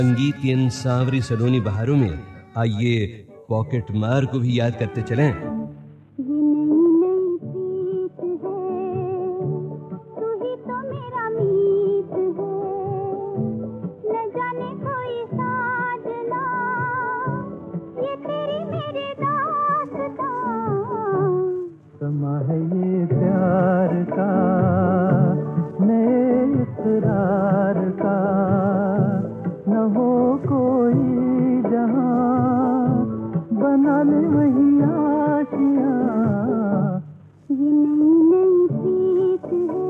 संगीत की इन सांवरी सलोनी बहारों में आइए पॉकेट मार को भी याद करते चलें। समा है ये प्यार का नए इकरार का, न हो कोई जहां बना ले वही आशियां। ये नई नई प्रीत है।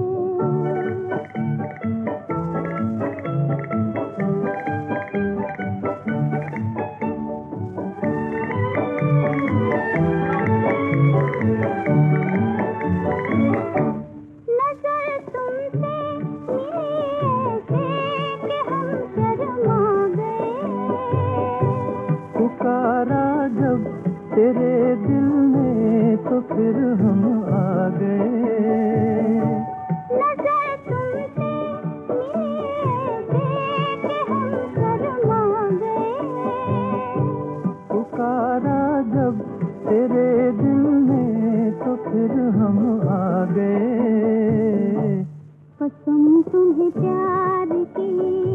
पुकारा जब तेरे दिल ने तो फिर हम आ गए। नजर तुमसे मिले कि हम शर्मा गए। पुकारा जब तेरे दिल ने तो फिर हम आ गए। कसम तुम्हें प्यार की